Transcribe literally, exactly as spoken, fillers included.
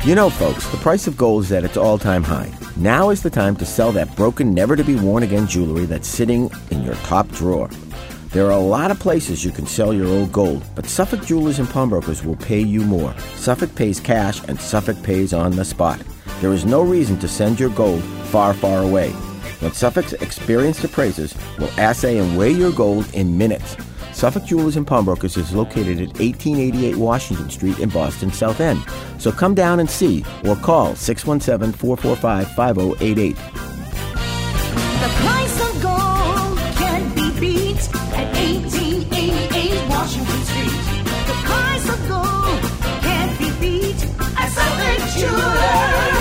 You know, folks, the price of gold is at its all-time high. Now is the time to sell that broken, never-to-be-worn-again jewelry that's sitting in your top drawer. There are a lot of places you can sell your old gold, but Suffolk Jewelers and Pawnbrokers will pay you more. Suffolk pays cash, and Suffolk pays on the spot. There is no reason to send your gold far, far away. When Suffolk's experienced appraisers will assay and weigh your gold in minutes. Suffolk Jewelers and Pawnbrokers is located at eighteen eighty-eight Washington Street in Boston, South End. So come down and see or call six one seven, four four five, five zero eight eight. The price of gold can't be beat at eighteen eighty-eight Washington Street. The price of gold can't be beat at Suffolk Jewelers.